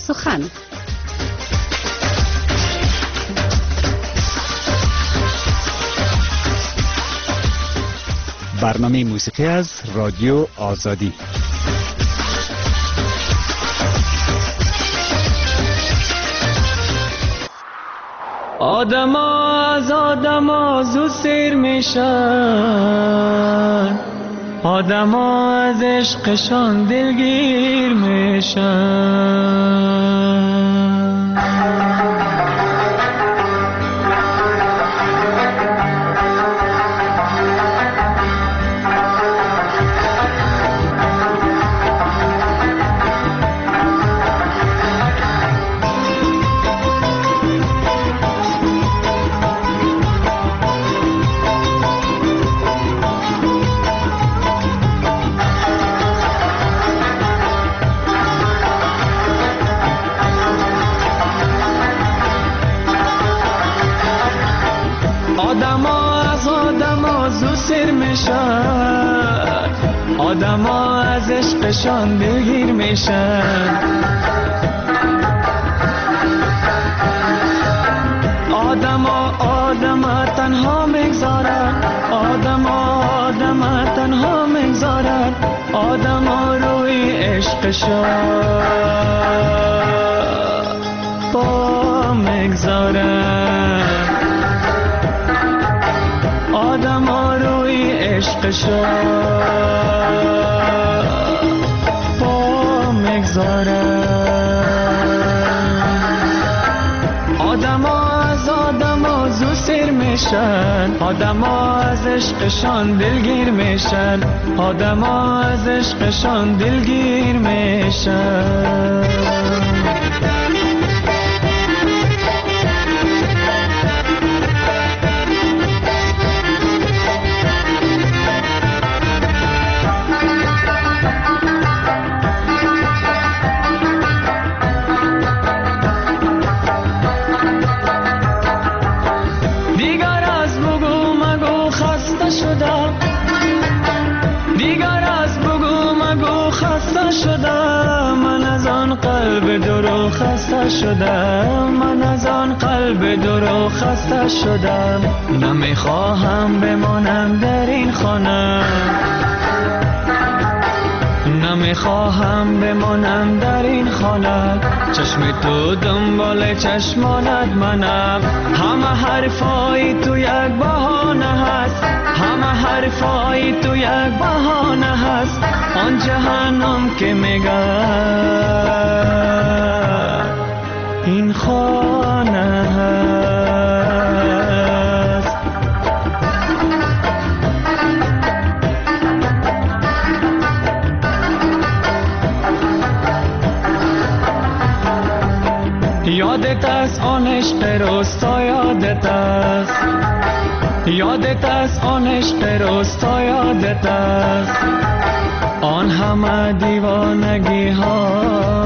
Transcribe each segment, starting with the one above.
سخن. برنامه موسیقی از رادیو آزادی. آدما از آدما زود سیر میشن، آدما از عشقشان دلگیر میشن. آدما از عشقشان دلگیر میشن. آدما تنها میگذارن، آدما تنها میگذارن، آدما روی عشقشان با میگذارن، آدما روی عشقشان با میگذارن. آدما از آدما زود سیر میشن، آدما از عشقشان دلگیر میشن، آدما از عشقشان دلگیر میشن. من از آن قلب درو خسته شدم، من از آن قلب درو خسته شدم. نمیخواهم بمانم در این خانه، نمیخواهم بمانم در این خانه. چشم تو دنبال چشمانت منم، همه حرفای تو یک بهانه هست، همه حرفای تو یک بهانه هست. آن جهنم که میگه این خانه هست. یادت است آن عشق روستا، یادت است، یادت است آن عشق روستا، یادت است آن همه دیوانگی ها،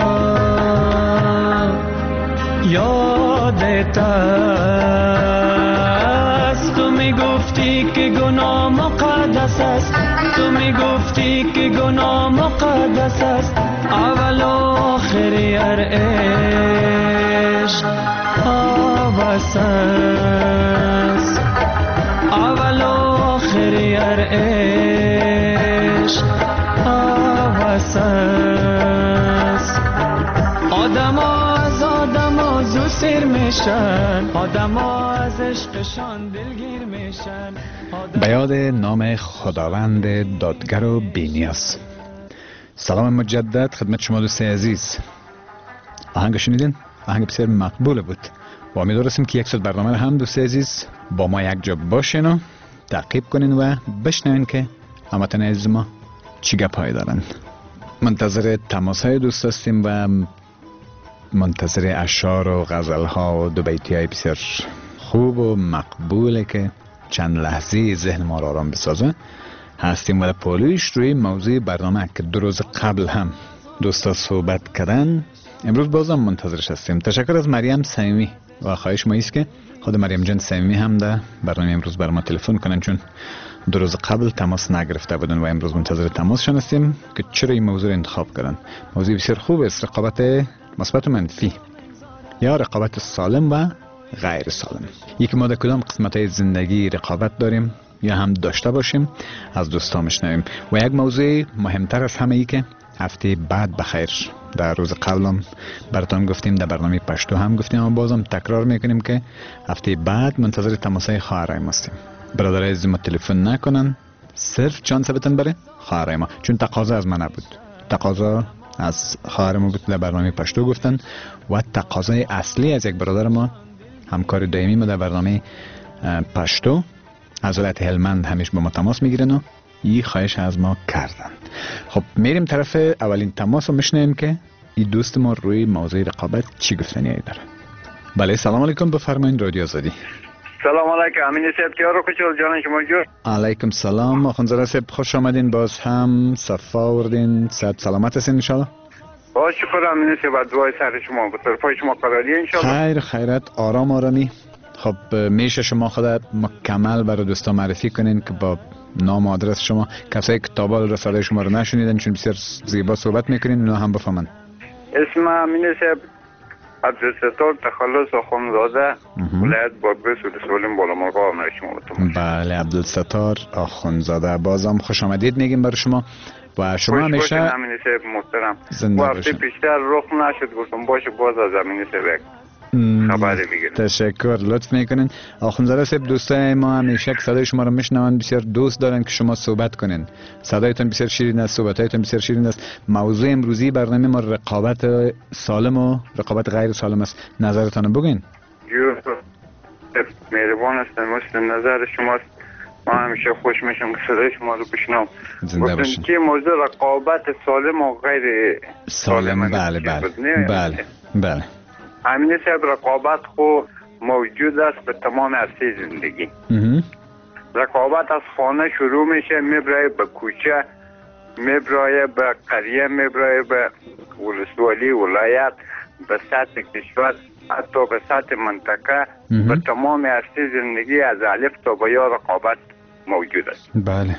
یادت است. تو میگفتی که گناه مقدس است، تو میگفتی که گناه مقدس است. اول و آخری هر عشق آبس است، اول و آخری هر عشق آبس است. آدما از آدما زود سیر میشن، آدما از عشقشان دلگیر میشن. به یاد نام خداوند دادگر و بی‌نیاز. سلام مجدد خدمت شما دوستای عزیز. آهنگ شنیدین؟ آهنگ بسیار مقبول بود و امیدوارم که یک ساعت برنامه رو هم دوستای عزیز با ما یک جا باشین و تعقیب کنین و بشنوین که هموطن عزیز ما چی گپایی دارن. منتظر تماس های دوست هستیم و منتظر اشعار و غزل ها و دو بیتی های بسیار خوب و مقبوله که چند لحظه ذهن ما را آرام بسازه هستیم. و پولویش روی موضوع برنامه که 2 روز قبل هم دوستا صحبت کردن، امروز بازم منتظرش هستیم. تشکر از مریم صمیمی و خواهش ما است که خود مریم جان صمیمی هم در برنامه امروز بر ما تلفن کنن، چون 2 روز قبل تماس نگرفته بودن و امروز منتظر تماسشون هستیم که چرا این موضوع رو انتخاب کردن. موضوع بسیار خوب است، رقابت مثبت و منفی، یا رقابت سالم و غیر سالم. یکی ما در کدام قسمت های زندگی رقابت داریم یا هم داشته باشیم از دوستا میشنویم. و یک موضوع مهمتر از همه ای که هفته بعد بخیر در روز قبلم براتون گفتیم، در برنامه پشتو هم گفتیم، اما بازم تکرار میکنیم که هفته بعد منتظر تماسای خواهرای ما هستیم. برادرای عزیز ما تلفن نکنن، صرف چانس بتن بره خواهرای ما، چون تقاضا از ما نبود، تقاضا از خواهر ما بود. در برنامه پشتو گفتن و تقاضای اصلی از یک برادر ما، همکار دائمی ما در برنامه پشتو از ولایت هلمند همیشه با ما تماس میگیرن و این خواهش از ما کردن. خب میریم طرف اولین تماس رو میشنیم که این دوست ما روی موضوع رقابت چی گفتنی داره. بله سلام علیکم، بفرمایید رادیو آزادی. سلام علیکم امین صاحب، کیا رو کچل جان شما جو. علیکم سلام آخوندزاده صاحب، خوش آمدین، باز هم صفا آوردین، صحت سلامت هستین ان شاء الله؟ با شکر امین صاحب، دعای سر شما به طرفای شما قراری ان شاء الله. خیر خیرت، آرامی. خب میشه شما خودت مکمل برای دوستا معرفی کنین که با نام و آدرس شما، کسایی که تابال رساله شما رو نشنیدن چون بسیار زیبا صحبت میکنین اونا هم بفهمن. اسم امین صاحب عبدالستار تخلص آخوندزاده، ولایت بادغیس ولسوالی بالامرغاب شما بتون. بله عبدالستار آخوندزاده، بازم خوش آمدید میگیم برای شما و شما همیشه امین صاحب محترم. زنده وقتی باشین. بیشتر رخ نشد گفتم باشه باز از امین صاحب خبری میگیرم. تشکر، لطف میکنین. آخوندزاده صاحب، دوستای ما همیشه که صدای شما رو میشنون بسیار دوست دارن که شما صحبت کنین. صدایتون بسیار شیرین است، صحبتایتون بسیار شیرین است. موضوع امروزی برنامه ما رقابت سالم و رقابت غیر سالم است. نظرتون بگین. مهربان هستم، مثل نظر شماست. ما همیشه خوش میشم که صدای شما رو بشنوم. زنده باشین. که موضوع رقابت سالم و غیر سالم، بله بله. امین صاحب، رقابت خو موجود است به تمام عرصه زندگی. رقابت از خانه شروع میشه، میبره به کوچه، میبره به قریه، میبره به ولسوالی، ولایت، به سطح کشور، حتی به سطح منطقه. به تمام عرصه زندگی از الف تا به یا رقابت موجود است. بله.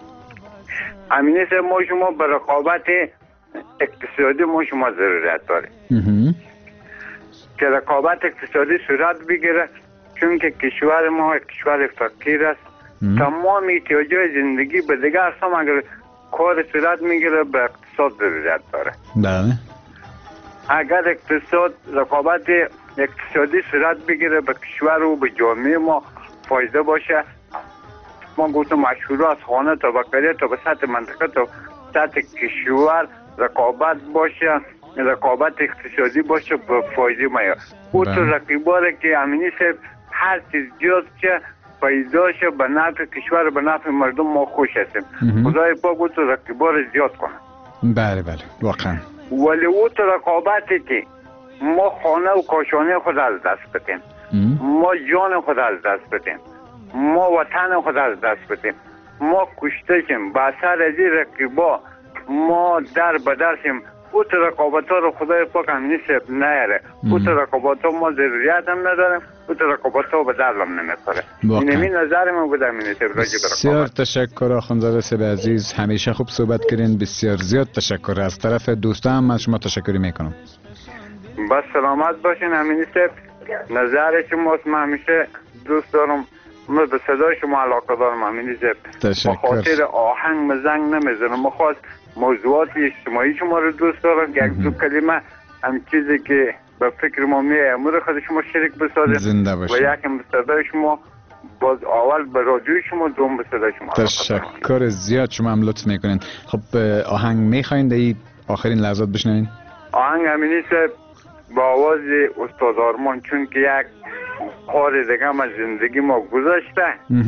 امین صاحب، ما شما به رقابت اقتصادی ما شما ضرورت داریم که رقابت اقتصادی صورت بگیره، چون که کشور ما کشور فقیر است. تمام احتیاجات زندگی به دیگه اصلا اگر کار صورت میگیره به اقتصاد ضرورت داره. بله. اگر رقابت اقتصادی صورت بگیره به کشور و به جامعه ما فایده باشه. ما گفتم مشهور از خانه تا به قریه تا به سطح منطقه تا سطح کشور رقابت باشه، رقابت اقتصادی باشه به فایده ما. او تو رقیباره که امینی صاحب هر چیز جز که فایده‌اش به نفع کشور به نفع مردم ما خوش هستیم. خدای پاک او تو رقیبار زیاد کنه. بله واقعا. ولی او تو رقابتی که ما خانه و کاشانه خود از دست بدیم، ما جان خود از دست بدیم، ما وطن خود از دست بدیم، ما کشته شیم، به اثر از این رقیبا ما در بدر شیم. او تو رقابت ها رو خدای پاک هم نیست نیاره. او تو رقابت ها ما ضروریت هم نداریم، او تو رقابت ها به درم نمیخوره. این نظر من بودم. بسیار تشکر آخوندزاده صاحب عزیز، همیشه خوب صحبت کردین. بسیار زیاد تشکر. از طرف دوستان من شما تشکری میکنم. بس سلامت باشین امینی صاحب. نظر شماست، من همیشه دوست دارم، من به صدای شما علاقه دارم امینی صاحب. تشکر. بخاطر آهنگ مزنگ نمیزنم، خواست موضوعات اجتماعی شما رو دوست دارم. یک دو کلمه هم چیزی که به فکر ما میه امور خود شما شریک بسازید. زنده باشید. و یکم به صدای شما، باز اول به رادیوی شما، دوم به صدای شما. تشکر زیاد، شما هم لطف میکنین. خب آهنگ میخواین در آخرین لحظات بشنوین؟ آهنگ امینی صاحب با آواز استاد آرمان، چون که یک کار دیگه از زندگی ما گذاشته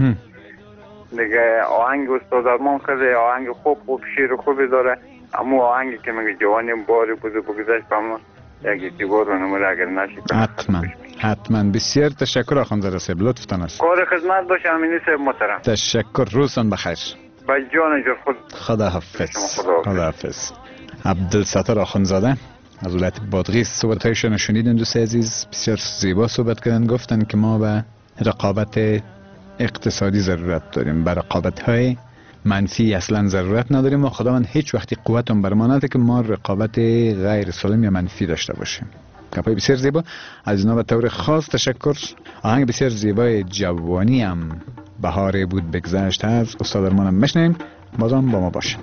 دیگه. آهنگ استاد آرمان خیلی آهنگ خوب شیر خوبی داره. اما آهنگی که میگه جوانی باری بوده بگذاشت اما یک دیوار رو نموره اگر نشید. حتما. بسیار تشکر آخوندزاده صاحب، لطفتان است. کار خدمت باشه امینی صاحب محترم. تشکر، روزتان بخیر. با جان جو خدا حافظ. عبدالستار آخوندزاده از ولایت بادغیس صحبت‌هایشون شنیدین دوست عزیز. بسیار زیبا صحبت کردن، گفتن که ما به رقابت اقتصادی ضرورت داریم، به رقابت‌های منفی اصلا ضرورت نداریم و خداوند هیچ وقتی قوتم بر ما نده که ما رقابت غیر سالم یا منفی داشته باشیم. گپای بسیار زیبا از اینا به طور خاص تشکر. آهنگ بسیار زیبای جوانی هم بهاره بود بگذشت از استاد ارمانم میشنیم. بازم با ما باشیم.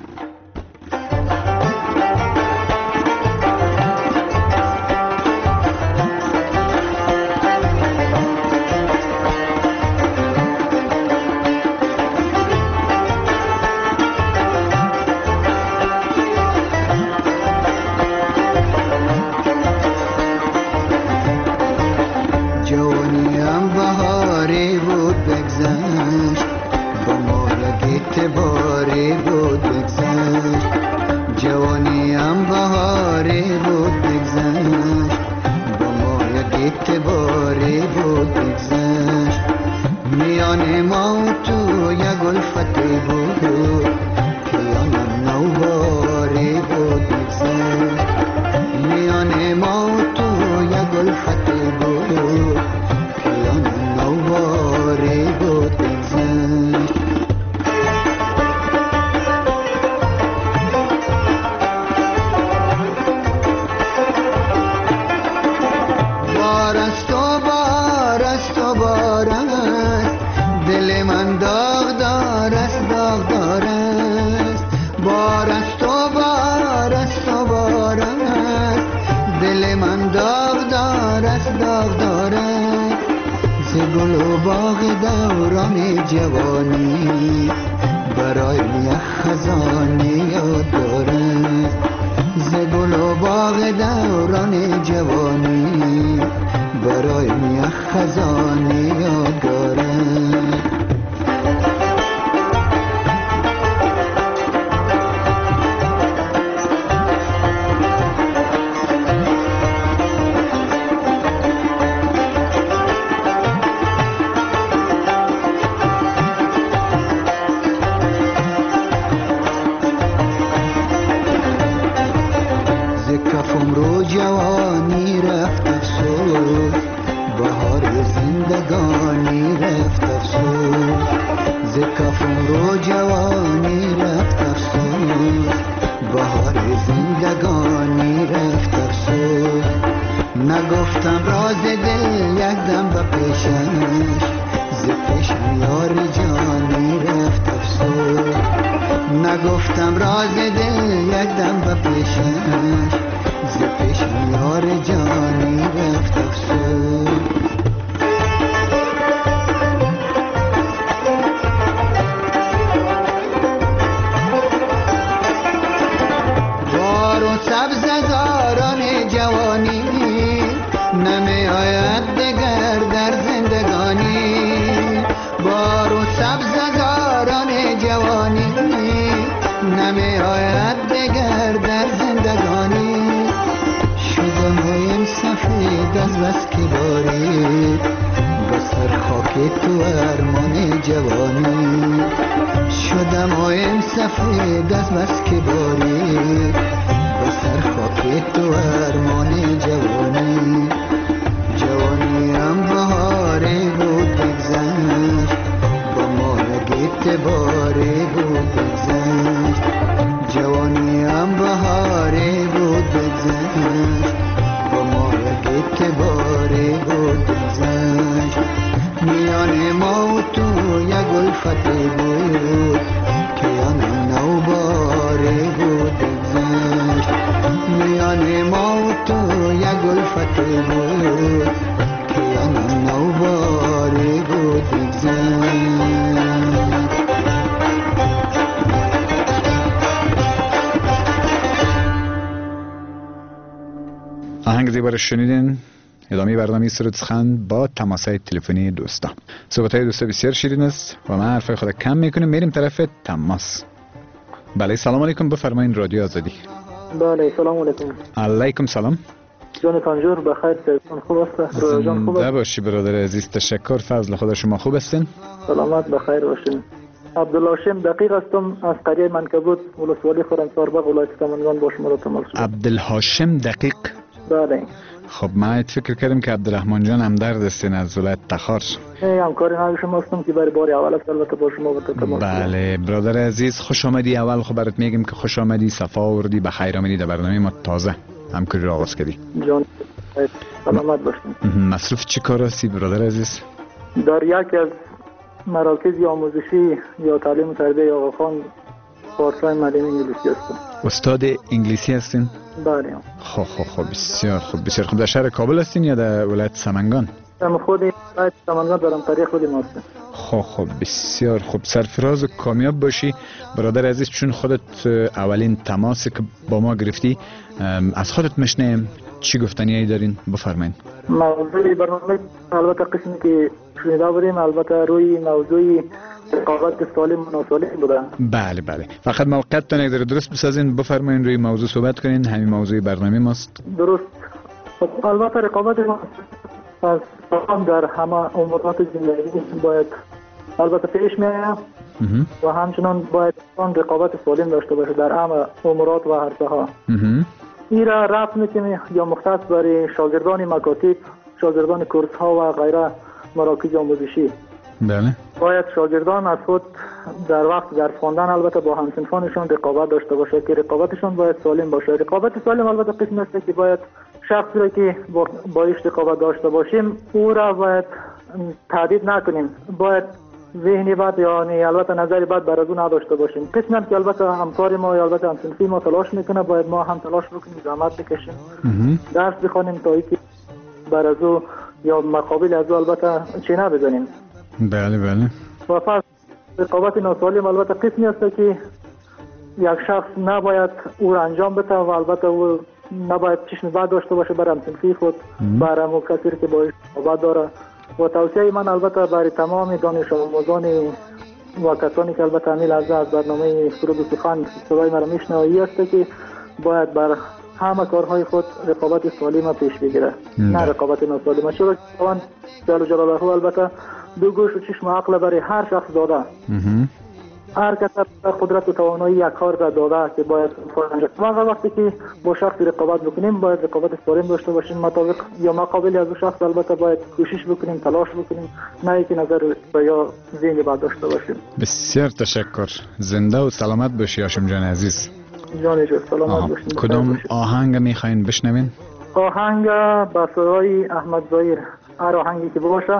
جوانی برای خزانه یاد دارد، ز گل و باغ دوران جوانی برای خزانه یاد دارد. جوانی رفت افسوس، بهار زندگانی رفت افسوس، ز کفم رو جوانی رفت افسوس، بهار زندگانی رفت افسوس. نگفتم راز دل یک دم به پیشش، ز پیشم یار جانی رفت افسوس. نگفتم راز دل یک دم به پیشش، ز پیشم یار جانی رفت افسوس. بار و سبز زاران جوانی نمی آید دگر در زندگانی، بار و سبز زاران جوانی نمی آید دگر در زندگانی. سفید از بس که باری بسر خاک تو ارمان جوانی، شدم آیم سفید از بس که باری بسر خاک تو ارمان جوانی. جوانیم بهاری بود بگذشت، با ما نگیت باری بود بگذشت. جوانیم بهاری بود بگذشت، اعتباری بود بگذشت. میان ما و تو یک الفتی بود که آن نوباری بود بگذشت. میان ما و تو یک الفتی بود که آن نوباری بود بگذشت. آهنگ زیبا رو شنیدین. ادامه برنامه سرود سخن با تماس‌های تلفنی دوستا. صحبت‌های دوستا بسیار شیرین است و من حرفای خود کم میکنیم، میریم طرف تماس. بله سلام علیکم، بفرمایید رادیو آزادی. بله سلام علیکم. علیکم سلام. جان تانجور بخیر، سلام خوب است؟ جان خوب است؟ باشی برادر عزیز، تشکر. فضل خدا شما خوب هستین؟ سلامت بخیر باشین. عبدالهاشم دقیق هستم از قریه منکبوت ولسوالی خرمسارباغ ولایت سمنگان با شما را تماس. عبدالهاشم دقیق بله. خب من فکر کردم که عبدالرحمن جان هم درد هستین از ولایت تخار. همکاری نای شما هستم که برای بار اول است البته با شما به تماس. بله برادر عزیز خوش آمدی. اول خب برات میگم که خوش آمدی، صفا آوردی، بخیر آمدی در برنامه ما. تازه همکاری را آغاز کردی. جان سلامت باشین. مصروف چی کار هستی برادر عزیز؟ در یکی از مراکز آموزشی یا تعلیم و تربیت آقاخان پارسای معلم انگلیسی هستم. استاد انگلیسی هستین؟ بله. خب بسیار خوب بسیار خوب. در شهر کابل هستین یا در ولایت سمنگان؟ من خود ولایت سمنگان دارم، طریق خودی هستم. خب بسیار خوب. سرفراز و کامیاب باشی برادر عزیز. چون خودت اولین تماسی که با ما گرفتی از خودت میشنیم، چی گفتنی دارین؟ بفرمایید. موضوع برنامه البته قسمی که شنیده بودیم البته روی موضوع رقابت سالم و ناسالم بوده. بله فقط موقعتون یک درست بسازین، بفرمایید روی موضوع صحبت کنین. همین موضوع برنامه ماست. درست. البته رقابت ما از در همه امورات زندگی باید البته پیش میاد و همچنان باید رقابت سالم داشته باشه در همه امورات و عرصه ها. این را رفت میکنه یا مختص برای شاگردان مکاتب، شاگردان کورس ها و غیره مراکز آموزشی. بله. باید شاگردان از خود در وقت درس خواندن البته با همسنفانشون رقابت داشته باشه که رقابتشون باید سالم باشه. رقابت سالم البته قسمی است که باید شخصی را که با ایش رقابت داشته باشیم او را باید تهدید نکنیم، باید ذهنی بد یعنی البته نظری بد بر از او نداشته باشیم. قسمی هم که البته همکار ما یا البته همسنفی ما تلاش میکنه باید ما هم تلاش بکنیم، زحمت بکشیم، درس بخوانیم تا اینکه بر از او یا مقابل از او البته چینه بزنیم. بله. و پس رقابت ناسالم البته قسمی است که یک شخص نباید او را انجام بده و البته او نباید چشم بد داشته باشه بر همسنفی خود، بر همون کسی که باید رقابت داره. و توصیه من البته برای تمام دانش آموزان و کسانی که البته همین لحظه از برنامه فرود سخن صدای مرا میشنوی است که باید بر همه کارهای خود رقابت سالم پیش بگیره، نه رقابت ناسالم. چرا خداوند جل جلاله البته دو گوش و چشم و عقل برای هر شخص داده. هر کس قدرت و توانایی یک کار را داده که باید انجام. وقتی که با شخص رقابت بکنیم باید رقابت سالم داشته باشیم، مطابق یا مقابل از شخص البته باید کوشش بکنیم، تلاش بکنیم، نه اینکه نظر یا ذهن بد داشته باشیم. بسیار تشکر. زنده و سلامت باشی هاشم جان عزیز. جان جان سلامت باشین. کدام آهنگ میخواین بشنوین؟ آهنگ با صدای احمد ظاهر، هر آهنگی که باشه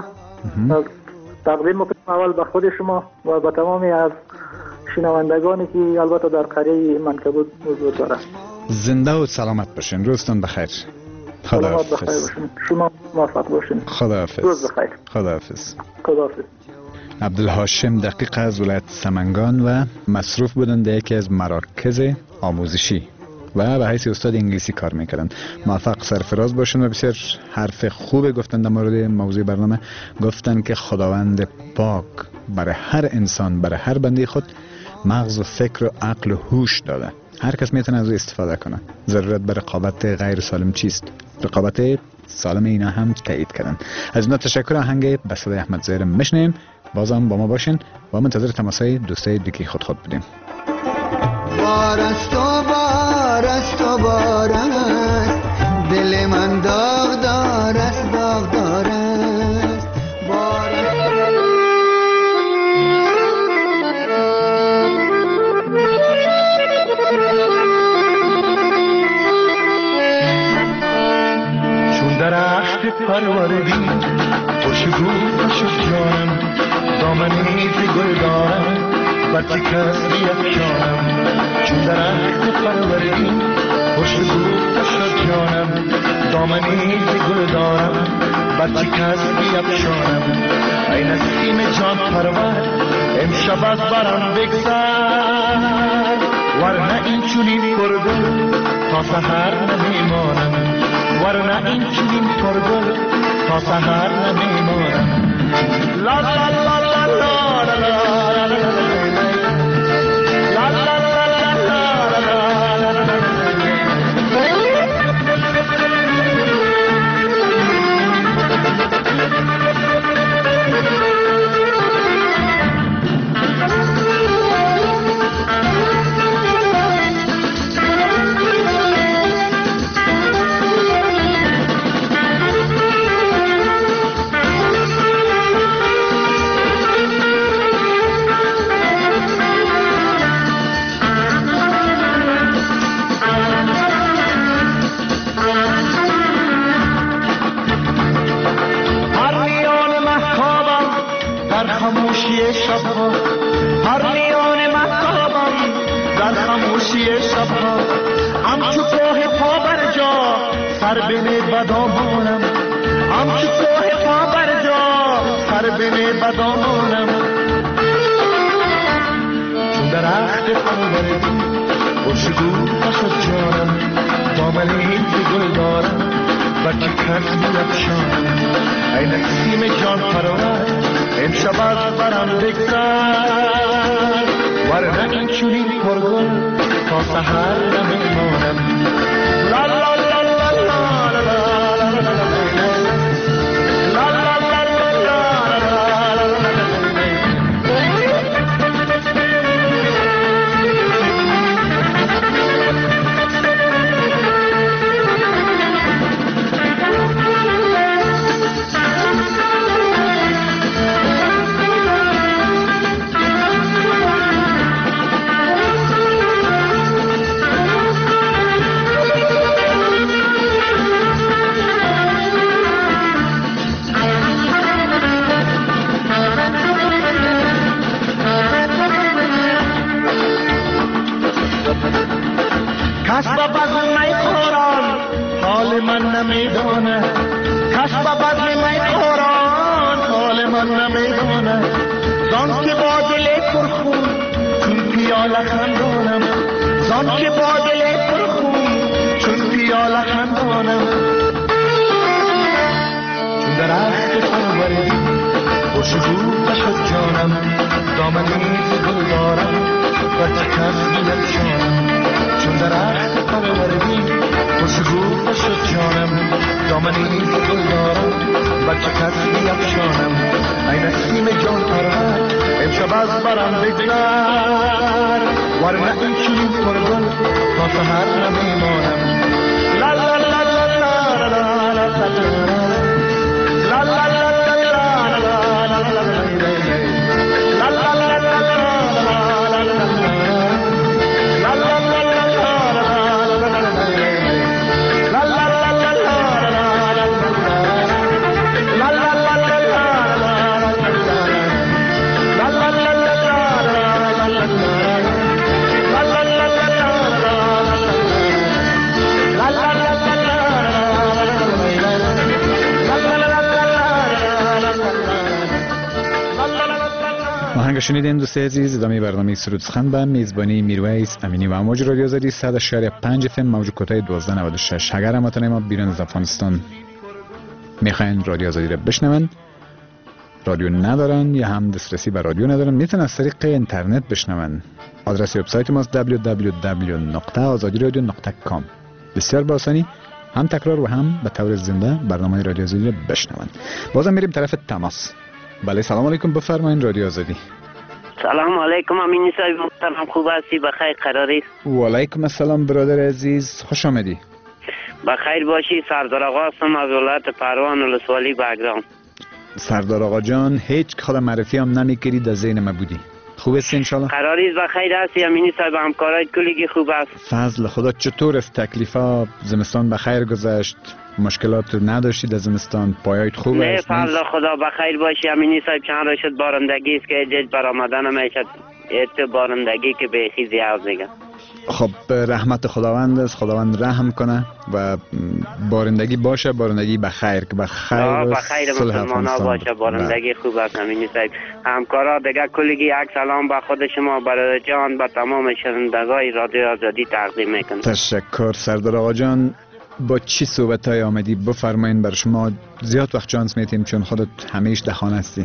تقدیم میکنم اول به خود شما و به تمامی از شنوندگانی که البته در قریه منکبود حضور داره. زنده و سلامت باشین. روزتون بخیر. سلامت بخیر باشین. شما موفق باشین. خداحافظ. روز بخیر. خداحافظ. عبدالهاشم دقیق از ولایت سمنگان و مصروف بودند در یکی از مراکز آموزشی و به حیث استاد انگلیسی کار میکردن. موفق سرفراز باشن و بسیار حرف خوب گفتن در مورد موضوع برنامه. گفتن که خداوند پاک برای هر انسان، برای هر بنده خود مغز و فکر و عقل و هوش داده. هر کس میتونه از او استفاده کنه. ضرورت به رقابت غیر سالم چیست؟ رقابت سالم اینا هم تایید کردن. از اینا تشکر. آهنگ به صدای احمد ظاهر میشنیم. بازم با ما باشین و منتظر تماسای دوستای دیگه خود بودیم. بارست و بارست دل من داغ دارست چون درخت پروردی خوشگو شد جانم، دامنی گل دارم بر کس بیفشانم. چون درخت پروردی خوشگو شد جانم، دامنی گل دارم بر کس بیفشانم. ای نسیم جان پرور امشب از برم بگذر، ورنه این چونین پرگل تا سحر نمیمانم، ورنه این چونین پرگل تا سحر نمیمانم. لا لا لا لا لا لا لا لا شبها پرنیان مهتابم در خاموشی شبها همچو کوه پا بر جا سر بین بدامانم همچو کوه پا بر جا سر بین بدامانم چون درخت پروردی خوشگو نشد جانم دامن این گل دارم بچه کس می‌افشانم ای نسیم جان پرور امشب از برم بگذر ورنه این چونین پرگل تا سحر نمیمانم لا لا لا لا لا لا لا لا کسب بزم می خوران حال من نمیدانه کسب بزم می خوران حال من نمیدانه زان که با دل پرخون چون پیاله خندانم زان که با دل پرخون چون پیاله خندانم چون درخت پروردی خوشبو نشد جانم دامنی گل دارم بچه کس بیفشانم چون درخت پروردی خوشبو نشد جانم دامنی گل دارم بچه کس بیفشانم ای نسیم جان پرور امشب از برم بگذر ورنه این چنین پرگل تا سحر نمیمانم لا لا لا لا لا لا لا لا لا لا آهنگ شنیدین دوست عزیز. ادامه برنامه سرود سخن به میزبانی میرویس امینی و امواج رادیو آزادی 100.5 FM موج کوتاه 1296. اگر هموطنان ما بیرون از افغانستان میخواین رادیو آزادی را بشنون، رادیو ندارن یا هم دسترسی به رادیو ندارن، میتونن از طریق اینترنت بشنون. آدرس وبسایت ما www.azadiradio.com. بسیار با آسانی هم تکرار و هم به طور زنده برنامه رادیو آزادی را بشنون. بازم میریم طرف تماس. بله سلام علیکم، بفرمایید رادیو آزادی. سلام علیکم امینی صاحب محترم، خوب هستی؟ بخیر قراری؟ و علیکم السلام برادر عزیز، خوش آمدی. بخیر باشی. سردار آقا هستم از ولایت پروان ولسوالی بگرام. سردار آقا جان هیچ کار معرفی هم نمیکردی، در ذهن ما بودی. خوب است انشالله؟ قراری بخیر هستی امینی صاحب؟ همکارای کلیگی خوب است؟ فضل خدا. چطور است تکلیفا؟ زمستان بخیر گذشت؟ مشکلات نداشتی در زمستان؟ پایایت خوب است؟ نه فضل خدا بخیر باشی امینی صاحب. چند را شد بارندگی است که ایجاد برآمدن نمیشد، ایت بارندگی که به خیزی عوض میگن. خب رحمت خداوند است، خداوند رحم کنه و بارندگی باشه، بارندگی بخیر که بخیر مسلمانا باشه، بارندگی خوب است امینی صاحب. همکارا دیگه کلیگی یک سلام به خود شما برادر جان، به تمام شنوندگان رادیو آزادی تقدیم میکنم. تشکر سردار آقا جان. با چی صحبتای آمدی بفرمایین، بر شما زیاد وقت چانس میتیم چون خودت همیشه در خانه هستی.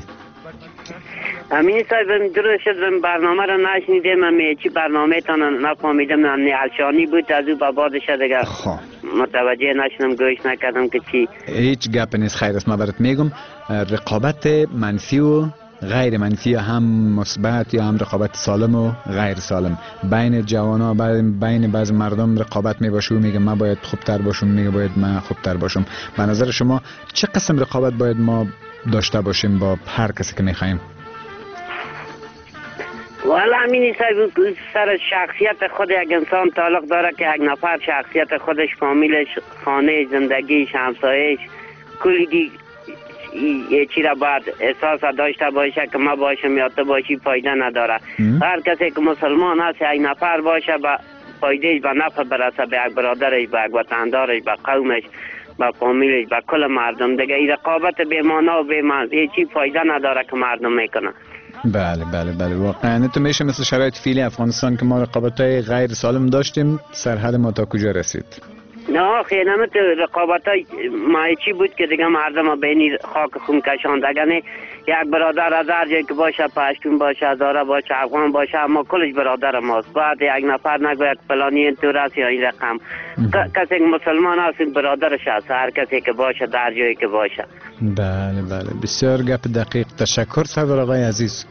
امینی صاحب درست شد برنامه رو نشنیدم، من چی برنامه تان نفهمیدم، الشانی بود از او به بعدش دیگه متوجه نشدم، گوش نکردم که چی. هیچ گپ نیست، خیر است. من برات میگم رقابت منفی و غیر منفی، هم مثبت یا هم رقابت سالم و غیر سالم بین جوانا، بین بعض مردم رقابت میباشه و میگه من باید خوبتر باشم، میگه باید من خوبتر باشم. به نظر شما چه قسم رقابت باید ما داشته باشیم با هر کسی که میخوایم؟ والا امینی صاحب سر شخصیت خود یک انسان تعلق داره که یک نفر شخصیت خودش، فامیلش، خانه، زندگیش، همسایش، کلیگی یه چی را باید احساس داشته باشه که ما باشم یا تو باشی فایده نداره. هر کسی که مسلمان هست یک نفر باشه با فایدهش به نفع برسه به یک برادرش، به یک وطندارش، به قومش، به فامیلش، به کل مردم دیگه. این رقابت بی معنا و بی معنی چی فایده نداره که مردم میکنن. بله واقعا تو میشه مثل شرایط فعلی افغانستان که ما رقابت‌های غیر سالم داشتیم، سرحد ما تا کجا رسید؟ نه خیلی نمیتو رقابت‌های مایچی بود که دیگه مردم بینی خاک خون کشاند. اگر نه یک برادر از هر جایی که باشه، پشتون باشه، هزاره باشه، افغان باشه، اما کلش برادر ماست. بعد یک نفر نگوید فلانی اینطور است یا این رقم. کسی که مسلمان هست برادرش هست، هر کسی که باشه در جایی که باشه. بله بسیار گپ دقیق. تشکر سردار آقای عزیز.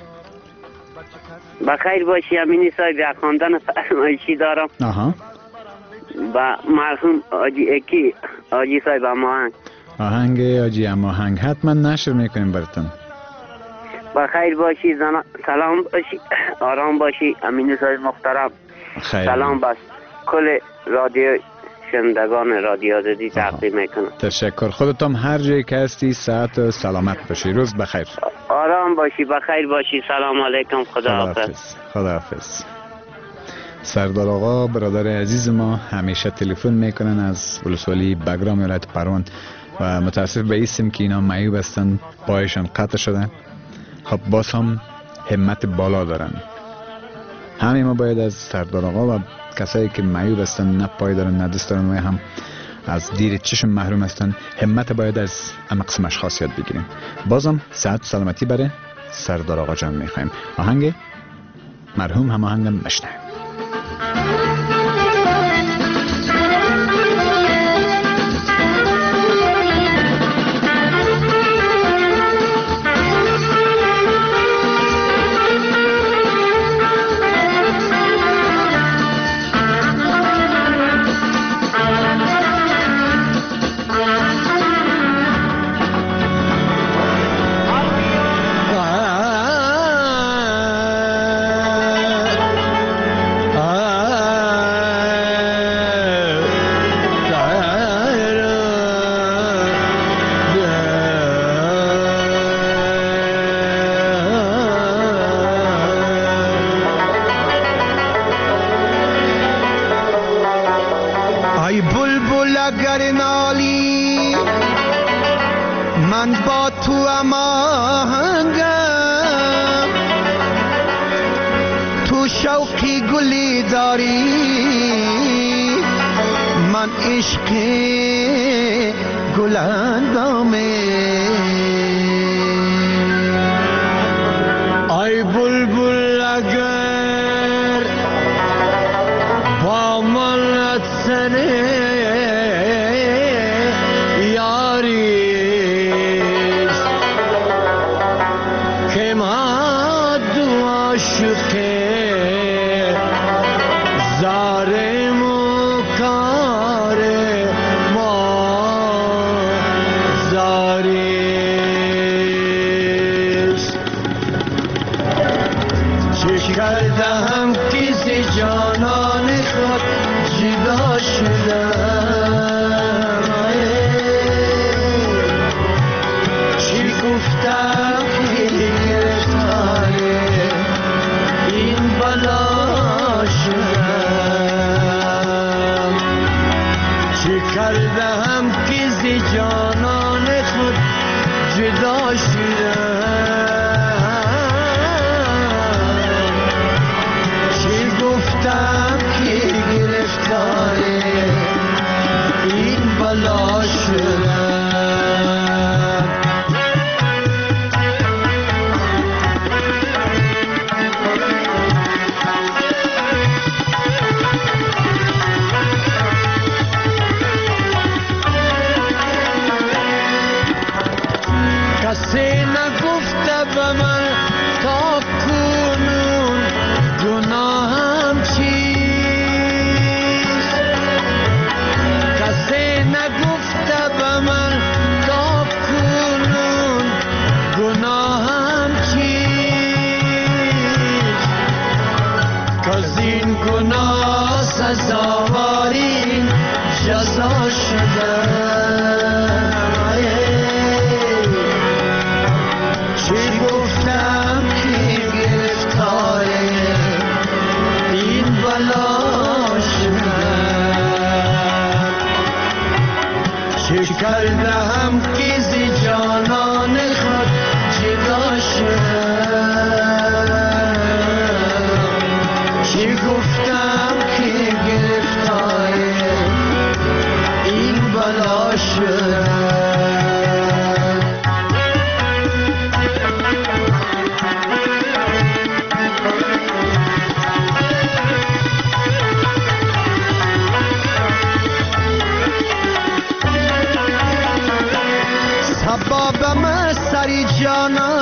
بخیر باشی. امینی صاحب یک خواندن فرمایشی دارم. با مرحوم آجی صاحب اماهنگ. آهنگ آجی اماهنگ حتما نشر میکنیم براتون. بخیر باشی، سلام باشی، آرام باشی. امین صاحب محترم خیر. سلام بس کل رادیو شنوندگان رادیو آزادی تقدیم میکنم. تشکر. خودتم هر جایی که هستی صحت و سلامت باشی. روز بخیر. آرام باشی، بخیر باشی. سلام علیکم. خداحافظ. سردار آقا برادر عزیز ما همیشه تلفن میکنن از ولسوالی بگرام ولایت پروان و متاسف به اسم که اینا معیوب هستن، پایشان قطع شده. خب باز هم همت بالا دارن. همه ما باید از سردار آقا و کسایی که معیوب هستن، نه پای دارن نه دست دارن و هم از دیر چشم محروم هستن، همت باید از قسم اشخاص یاد بگیریم. بازم صحت سلامتی برای سردار آقا جان میخوایم. آهنگ مرحوم هم آهنگم بشنویم.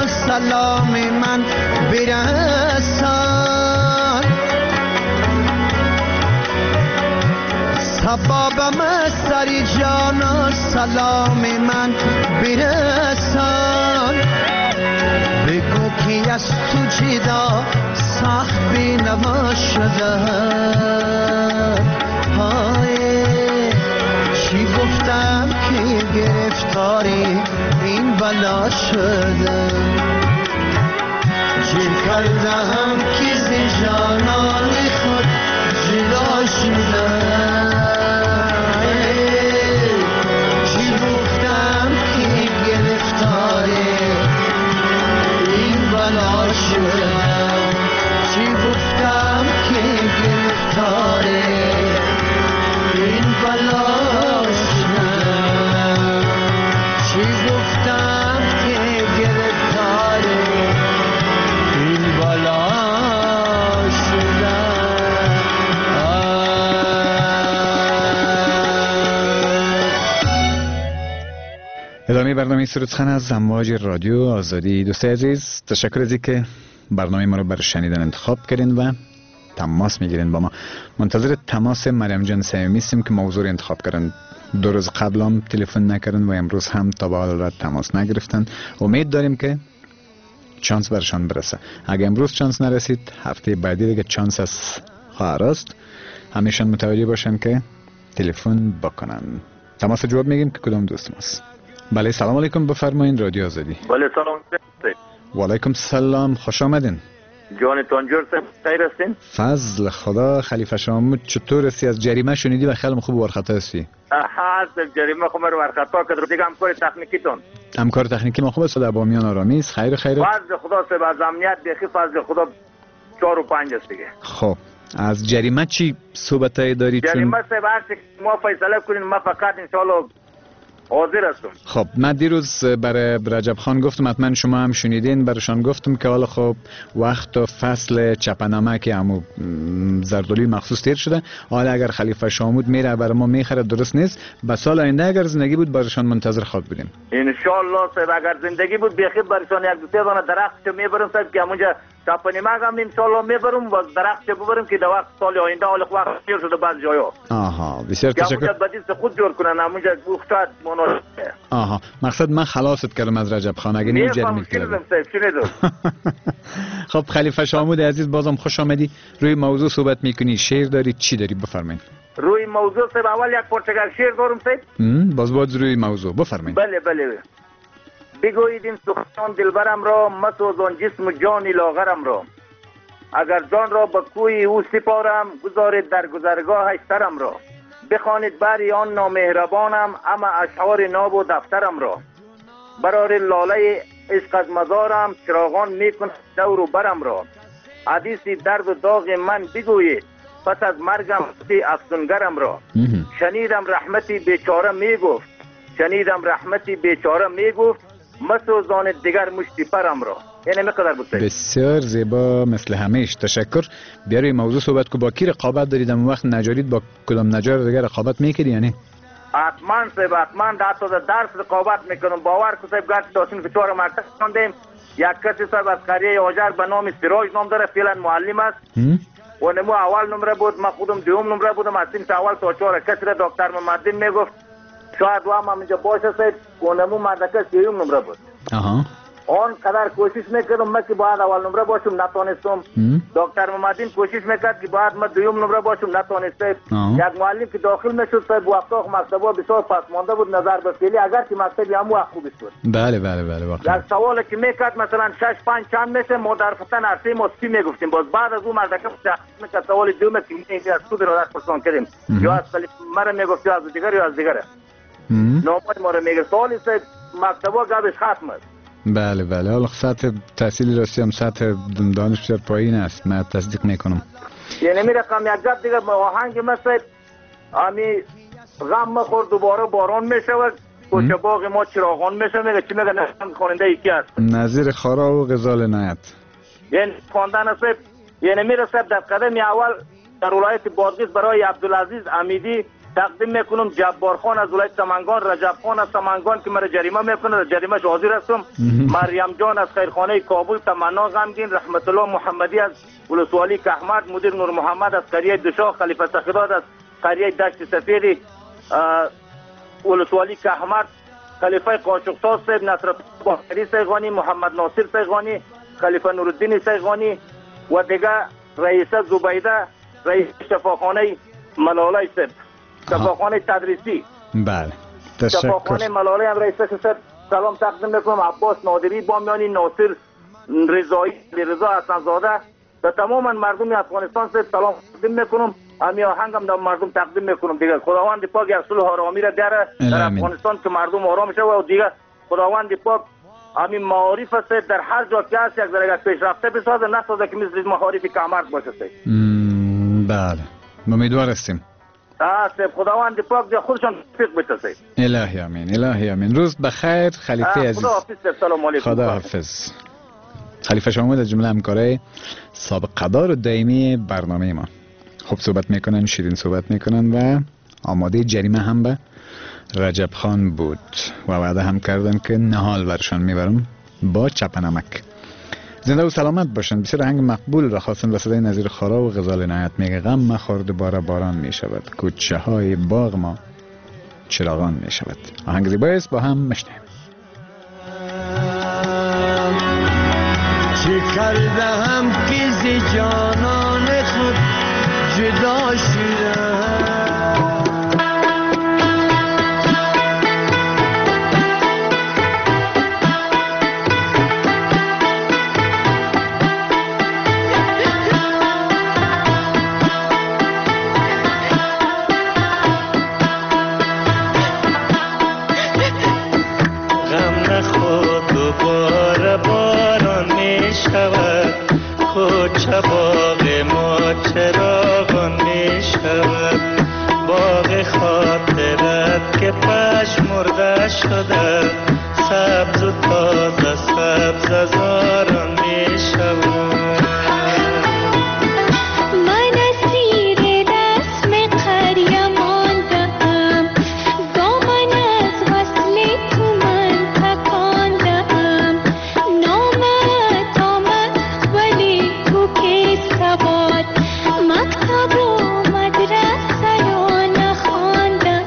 سلام من برسان سبابم سری جانا سلام من برسان بگو که از تو جدا سخت بینوا شده چی گفتم که گرفتاری این بلا شده چی کردم که زی جانان خود جدا شده چی گفتم که گرفتاری این بلا شده چی گفتم که گرفتاری این بلا ادامه برنامه سرودخانه از امواج رادیو آزادی. دوستای عزیز تشکر از اینکه برنامه ما رو برای شنیدن انتخاب کردین و تماس میگیرین با ما. منتظر تماس مریم جان صمیمی هستیم که موضوع انتخاب کردن. 2 روز قبل هم تلفن نکردن و امروز هم تا به حال تماس نگرفتن. امید داریم که چانس برشان برسه. اگه امروز چانس نرسید هفته بعدی دیگه چانس از خواهراست. همیشان متوجه باشن که تلفن بکنن. تماس جواب میگیم که کدام دوست ماست. بله سلام علیکم بفرمایید رادیو آزادی. بله سلام. و علیکم سلام خوش آمدین. جان تانجور خیر هستین؟ فضل خدا. خلیفه شامود چطور هستی؟ از جریمه شنیدی و خیلی خوب ورخطا هستی. از جریمه خوب ورخطا کرد دیگه همکار تکنیکیتون. همکار تکنیکی ما خوب است. در بامیان آرامی است. خیر. فضل خدا سب از امنیت بخی فضل خدا 4 و 5 است دیگه. خب از جریمه چی صحبتایی داری؟ جریمه سب هر ما فیصله کنین ما فقط ان شاء الله حاضر هستم. خب من دیروز برای رجب خان گفتم حتما شما هم شنیدین. برشان گفتم که حالا خب وقت و فصل چپنامه که همو زردولی مخصوص تیر شده. حالا اگر خلیفه شامود میره برای ما میخره درست نیست. به سال آینده اگر زندگی بود برشان منتظر خود بودیم ان شاء الله. صاحب اگر زندگی بود بخیر برشان یک دو سه دانه درخت میبرم صاحب که همونجا چپنامه هم ان شاء الله میبرم و درخت ببرم که در وقت سال آینده حالا وقت تیر شده بعض جاها. آها بسیار تشکر. همونجا بدیل خود جور کنن همونجا گفتاد آها مقصد من خلاصت کردم از رجب خان اگه نمی جرمی کردم. خب خلیفه شامود عزیز بازم خوش آمدی. روی موضوع صحبت میکنی. شعر داری چی داری بفرمایید. روی موضوع صاحب اول یک پرتگال شعر دارم صاحب. باز روی موضوع بفرمایید. بله بگویید این سخنان دلبرم را مسوزان جسم و جان لاغرم را اگر جان را به کوی او سپارم گذارید در گذرگاهش سرم را بخوانید بری آن نامهربانم اما اشعار ناب و دفترم را برار لاله عشق از مزارم چراغان میکند دور و برم را حدیثی درد و داغ من بگویید پس از مرگم افسونگرم را شنیدم رحمتی بیچاره میگفت مسوزان دیگر مشتی پرم را. یعنی مقدر بود. بسیار زیبا مثل همیشه. تشکر. بیاری موضوع صحبت کو با کی رقابت دارید اون وقت نجارید با کدام نجار دیگه رقابت میکردی یعنی؟ حتما صاحب حتما در درس رقابت میکنم. باور کو صاحب گرد داشتیم که 4 مرتبه خوندیم. یک کسی صاحب از قریه آجر به نام سراج نام داره فعلا معلم است. و نمو اول نمره بود من خودم دوم نمره بودم از تیم اول تا 4 کسی را دکتر محمدین میگفت شاید وام هم اینجا باشه صاحب کنمو مدرکه 3 نمره بود. آن قدر کوشش میکردم من که باید اول نمره باشم نتونستم. دکتر محمدین کوشش میکرد که باید من دوم نمره باشم نتونستم. یک معلم که داخل میشد صاحب وقتا مکتبا بسیار پس مانده بود نظر به فعلی اگر که مکتب هم وقت خوب بود. بله واقعا. یک سوال که میکرد مثلا 6 5 چند میشه ما در فتن ارسی ما 30 میگفتیم. باز بعد از اون مدرکه میکرد سوال دوم که میگه از خود را پرسان کردیم یا از مرا میگفت یا از دیگر یا از دیگره. نامه ما رو میگه سوالی صاحب مکتبا گابش ختم است. بله حالا سطح تحصیلی راستی هم سطح دانش بسیار پایین است. من تصدیق میکنم. یعنی می رقم یک گپ دیگه آهنگ مثل امی غم مخور دوباره باران میشود کوچه باغ ما چراغان میشه میگه چی میگه نشان خواننده یکی است نظیر خارا و غزال نایت. یعنی خواندن است. یعنی میره صاحب در قدم اول در ولایت بادغیس برای عبدالعزیز امیدی تقدیم میکنم جبار خان از ولایت سمنگان، رجب خان از سمنگان که مرا جریمه میکنه، جریمهش حاضر هستم. مریم جان از خیرخانه کابل، تمنا غمگین، رحمت الله محمدی از ولسوالی کهمرد، مدیر نور محمد از قریه دشا، خلیفه سخیداد از قریه دشت سفیدی ولسوالی کهمرد، خلیفه قاشق‌ساز صاحب، نصرت باقری سیغانی، محمد ناصر سیغانی، خلیفه نورالدین سیغانی و دیگه رئیسه زبیده، رئیس شفاخانه ملاله صاحب، شفاخانه تدریسی. بله شفاخانه ملاله هم رئیس صاحب سلام تقدیم میکنم. عباس نادری بامیانی، ناصر رضایی، رضا حسن‌زاده و تماما مردم افغانستان صاحب سلام تقدیم میکنم. امی آهنگم در مردم تقدیم میکنم دیگه. خداوند پاک صلح آرامی را داره در افغانستان که مردم آرام شه و دیگه خداوند پاک همین معارف است در هر جا که هست یک ذره پیشرفته بسازه، نسازه که مثل معارف کمرد باشه. بله امیدوار هستیم. خداوند پاک در خودشان توفیق بده. الهی آمین، الهی آمین. روز بخیر خلیفه عزیز. خدا حافظ. سلام علیکم. خدا حافظ. خلیفه شامل از جمله همکارای سابقه‌دار و دائمی برنامه ما خوب صحبت میکنن، شیرین صحبت میکنن و آماده جریمه هم به رجب خان بود و وعده هم کردن که نهال برشان میبرم با چپنمک. زنده و سلامت باشن. بسیار آهنگ مقبول را خواستن و صدای نظیر خارا و غزال عنایت میگه غم مخور دوباره باران میشود، کوچه های باغ ما چراغان میشود. آهنگ زیبایی است، با هم مشنویم. چه کردم که ز جانان خود جدا شدم، کوچه باغ ما چراغان می شود، باغ خاطرت که پژمرده شده، سبز و تازه سبز زاران می شود. من اسیر رسم قریه ماندم، دامن از وصل تو من تکاندم، نامت آمد ولی تو که سواد، مکتب و مدرسه را نخواندم.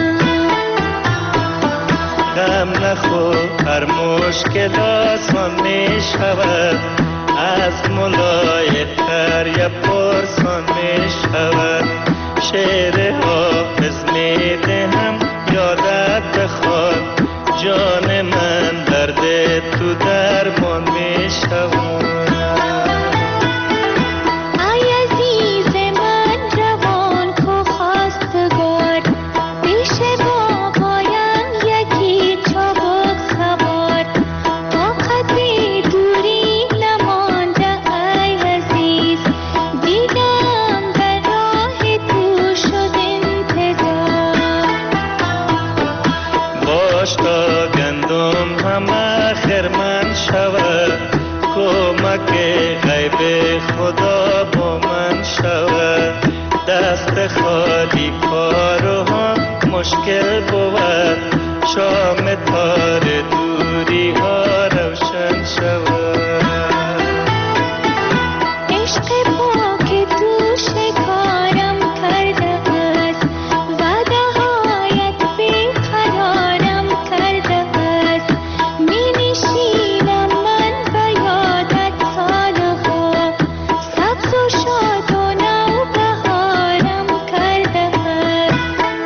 غم نخور هر مشکل آسان می شود، از ملای تر یا پرسان می شود. شعر حافظ می دهم یادت بخواد، جان من درد تو درمان می شود. ای عزیز من جوان کو خواستگار، پیش بابایم یکی چابک سوار، طاقت دوری نمانده ای عزیز، دیدم در راه تو شد انتظار. باش تا گندم همه خرمن شود، کمک غیب خدا با من شود. دست خالی کارها مشکل بود، شام تار دوری ها روشن شود. عشق پاک تو شکارم کرده است، وعده هایت بیقرارم کرده است. می نشینم من به یادت سالها، سبز و شاد و نوبهارم کرده است.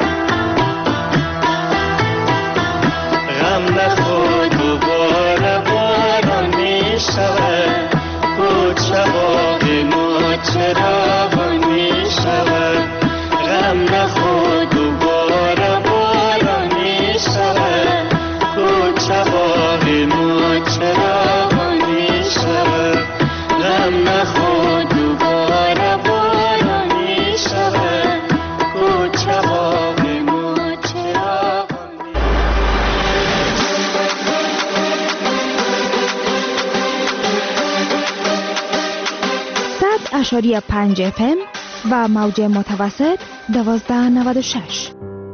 غم نخور دوباره باران می شود، کوچه باغ ما چراغان می شود. غم نخور دوباره باران می شود، کوچه باغ ما چراغان می شود. غم نخور دوباره باران می شود، کوچه باغ ما چراغان می شود. 100.5 FM و موج متوسط 1296.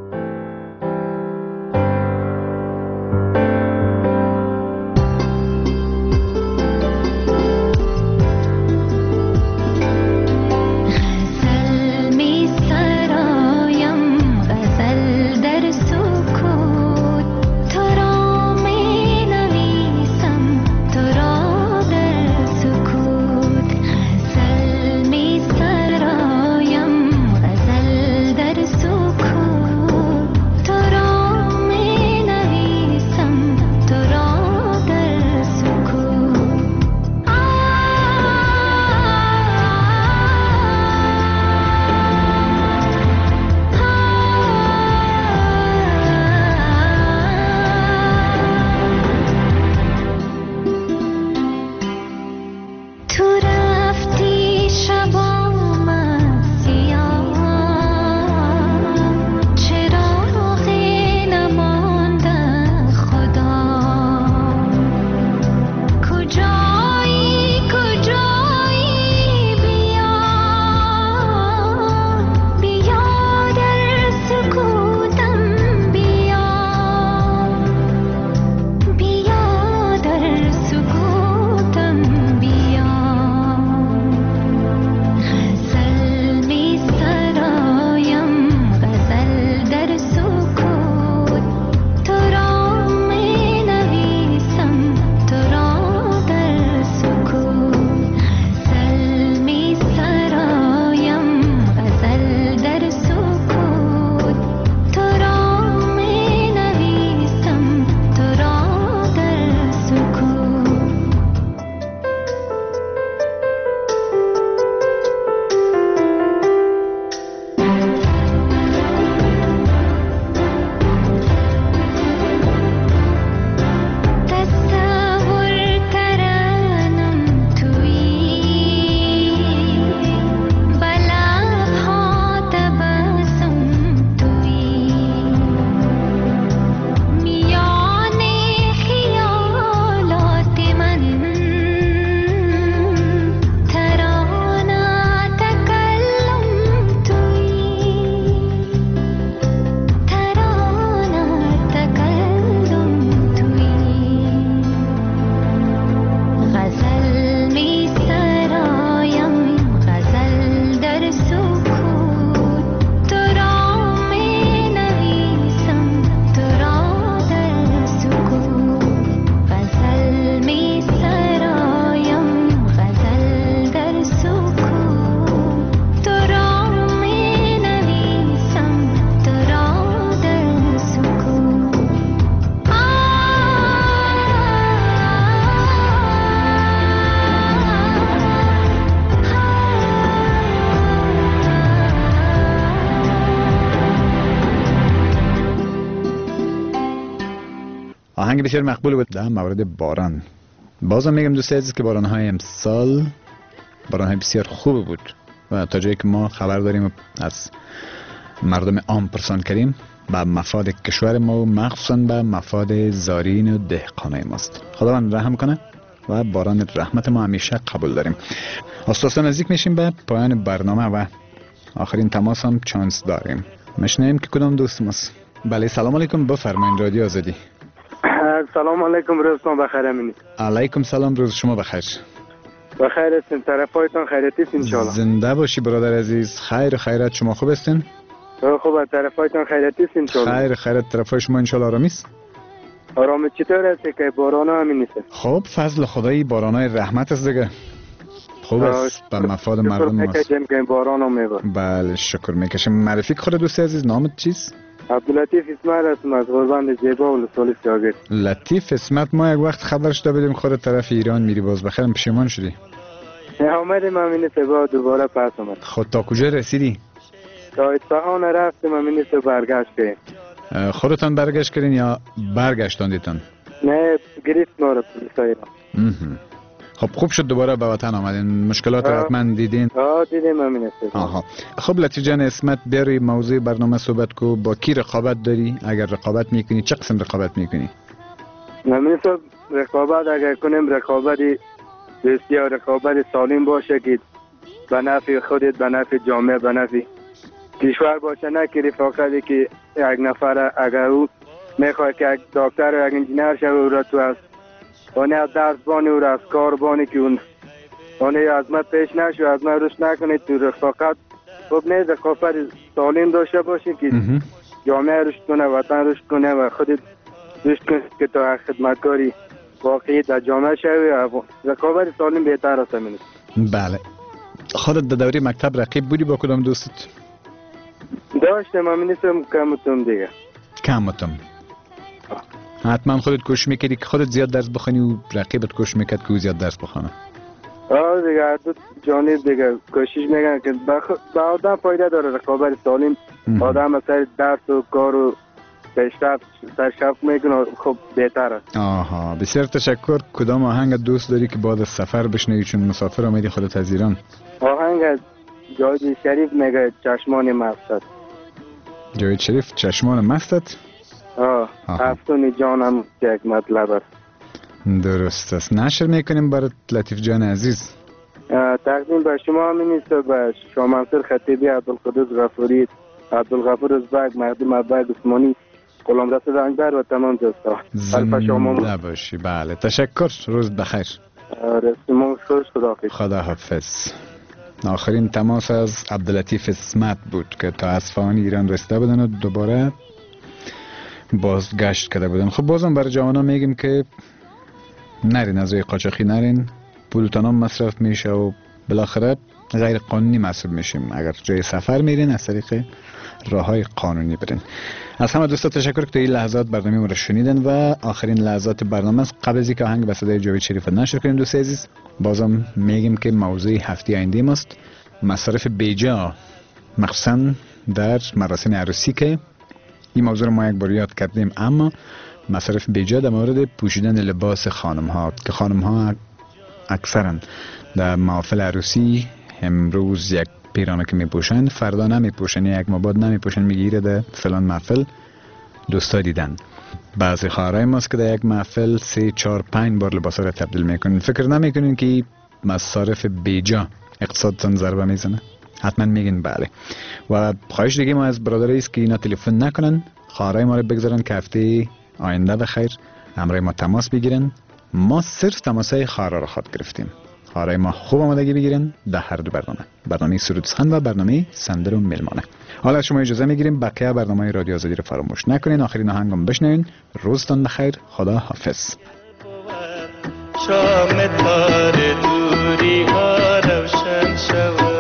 آهنگ بسیار مقبول بود در مورد باران. بازم میگم دوستان عزیز که باران‌های امسال باران‌های بسیار خوب بود و تا جایی که ما خبر داریم از مردم عام پرسان کردیم به مفاد کشور ما و مخصوصا به مفاد زارین و دهقانای ماست. خداوند رحم کنه و باران رحمت ما همیشه قبول داریم. استاد نزدیک میشیم به پایان برنامه و آخرین تماس هم چانس داریم. میشنیم که کدام دوست ماست. بله سلام علیکم، بفرمایید رادیو آزادی. سلام علیکم، روزتون بخیر. امینید. علیکم سلام، روز شما بخیر. بخیر هستین؟ طرفایتان خیریت است ان شاء الله. زنده باشی برادر عزیز. خیر و خیرت، شما خوب هستین؟ خوبه، طرفایتان خیریت است ان شاء الله. خیر خیرت، طرفای شما ان شاء الله آرامی است. آرام چطور است که باران همین نیست؟ خب فضل خدایی بارانای رحمت است دیگه. خوب است به مفاد مردم ماست. شکر میکنیم که باران هم میباره. بله شکر میکشم. معرفی خود دوست عزیز، نامت چیست؟ عبداللطیف اسماعیل هستم از غربند زیبا و لسولی سیاگیر. لطیف اسمت، ما یک وقت خبرش داده بدیم خود طرف ایران میری، باز بخیرم پشیمان شدی؟ آمدیم همین سبا دوباره پس آمد. خود تا کجا رسیدی؟ تا اصفهان رفتیم همین سبا برگشت کردیم. خودتان برگشت کردین یا برگشتاندیتان؟ نه گرفت ما را پلیس ایران. خب خوب شد دوباره به وطن آمدین. مشکلات حتما دیدین؟ دیدیم همین است. آها. خب لطیف جان اسمت بیاری موضوع برنامه صحبت کو. با کی رقابت داری؟ اگر رقابت میکنی چه قسم رقابت میکنی؟ همین صاحب رقابت اگر کنیم رقابت بسیار رقابت سالم باشه که به نفع خودت، به نفع جامعه، به نفع کشور باشه، نه که رفاقتی که یک نفر اگر او میخواد که یک دکتر و یک انجینیر شه او را تو از اون از درس بانی او را از کار بانی که اون از ما پیش نشو، از ما روش نکنه تو رفاقت. خب نه رفاقت سالم داشته باشه که جامعه روش کنه، وطن روش کنه و خودت روش کنه که تا خدمتکاری واقعی در جامعه شوی. رقابت سالم بهتر است. بله. خودت در دوره مکتب رقیب بودی با کدام دوستت؟ داشتم، اما نیستم کمتم دیگه. کمتم. حتما خودت کوشش میکردی که خودت زیاد درس بخونی و رقیبت کوشش میکرد که او زیاد درس بخونه. دیگه دو جانب دیگه کوشش میکنن که به آدم فایده داره. رقابت سالم آدم سر درس و کار و پیشرفت سرشفت میکنه، خب بهتر است. آها، بسیار تشکر. کدام آهنگ دوست داری که بعد از سفر بشنوی چون مسافر آمدی خودت از ایران؟ آهنگ جاوید شریف میگه چشمان مستت. جاوید شریف چشمان مستت؟ افسون جانم یک مطلب است. درست است. نشر میکنیم برات لطیف جان عزیز. تقدیم به شما همینیست، به شما منصور خطیبی، عبدالقدس غفوری، عبدالغفور ازبک، مهدی مبک عثمانی، غلامرضا رنگبر و تمام دوستان. زنده باشی. بله تشکر. روز بخیر. رسیمون خوش. خدا حافظ. آخرین تماس از عبداللطیف اسمت بود که تا اصفهان ایران رسیده بودن و دوباره بازگشت کرده بودن. خب بازم برای جوانان میگیم که نرین از روی قاچاقی، نرین، پولتان هم مصرف میشه و بالاخره غیر قانونی محسوب میشیم. اگر جای سفر میرین از طریق راههای قانونی برین. از همه دوستا تشکر که تا این لحظات برنامه ما رو شنیدن و آخرین لحظات برنامه است. قبل از اینکه آهنگ به صدای جاوید شریف نشر کنیم دوست عزیز، بازم میگیم که موضوع هفته آینده ماست مصارف بیجا، مخصوصا در مراسم عروسی، که این موضوع رو ما یک بار یاد کردیم، اما مصارف بیجا در مورد پوشیدن لباس خانم ها که خانم ها اکثرا در محافل عروسی امروز یک پیرانه که میپوشن فردا نمیپوشن، یک ماباد نمیپوشن، میگیره در فلان محفل. دوستا دیدن بعضی خواهرای ماست که در یک محفل 3 4 5 بار لباسا رو تبدیل میکنن. فکر نمیکنین که مصارف بیجا اقتصادتون ضربه میزنه؟ حتما میگین بله. و خواهش دیگه ما از برادرایی است که اینا تلفن نکنن، خواهرای ما رو بگذارن که هفته آینده بخیر همراه ما تماس بگیرن. ما صرف تماسای خواهرا رو خود گرفتیم. خواهرای ما خوب آمادگی بگیرن در هر دو برنامه سرود سخن و برنامه سندر و ملمانه. حالا شما اجازه میگیریم بقیه برنامه رادیو آزادی رو فراموش نکنین. آخرین آهنگم بشنوین. روزتان بخیر. خدا حافظ. شام تار دوری ها روشن شود.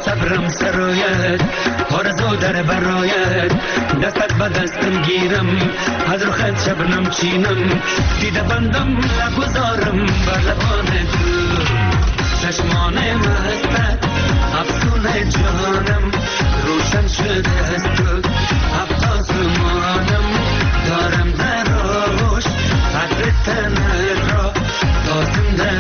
صبرم سرایت آرزو در برایت دستت به دستم گیرم از رو خط شبنم چینم دیده بندم نگذارم بر لبان تو چشمان مستت افسون جانم روشن شده است تو هفت آسمانم دارم در آغوش قدر تنت را تا زنده